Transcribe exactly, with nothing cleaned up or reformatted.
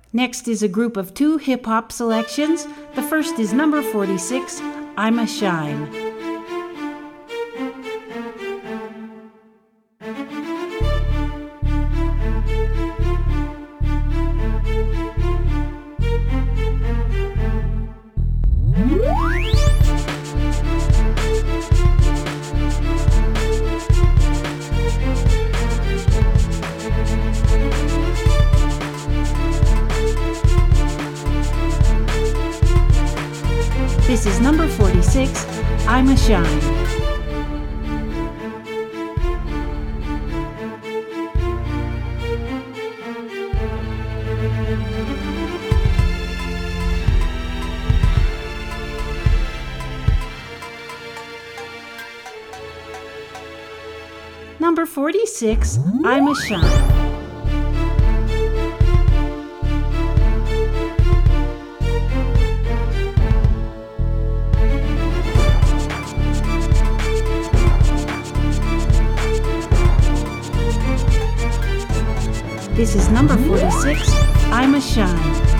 Next is a group of two hip-hop selections. The first is number forty-six, I'm a Shine. This is number forty-six, I'm a Shine. Number forty-six, I'm a Shine. This is number forty-six, I'm a Shine.